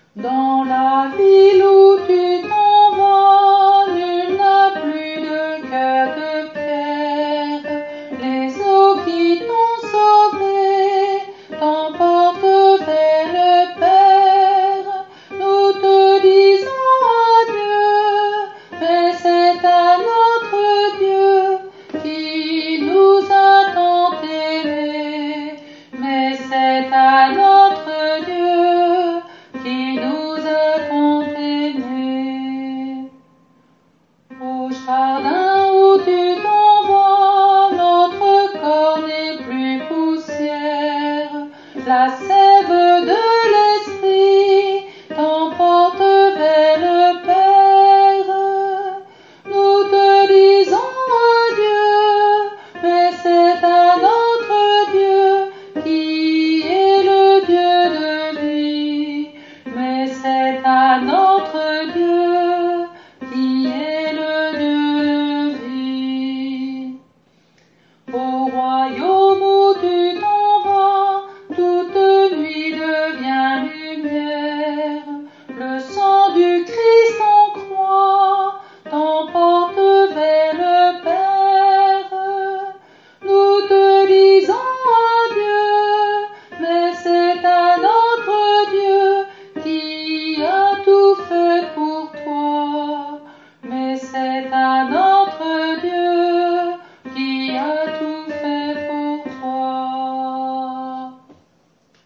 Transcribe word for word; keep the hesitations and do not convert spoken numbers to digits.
Dans la ville où tu t'en vas, nul n'a plus de cœur de pierre. Les eaux qui t'ont sauvé t'emportent vers le Père. Nous te disons adieu, mais c'est à notre Dieu qui nous a tant aimés. Mais c'est à notre Dieu qui nous a tant aimés. Au jardin où tu t'en vas, notre corps n'est plus poussière. La sève de l'esprit t'emporte vers le Père. Nous te disons adieu, mais c'est à notre Dieu qui est le Dieu de vie. Mais c'est à notre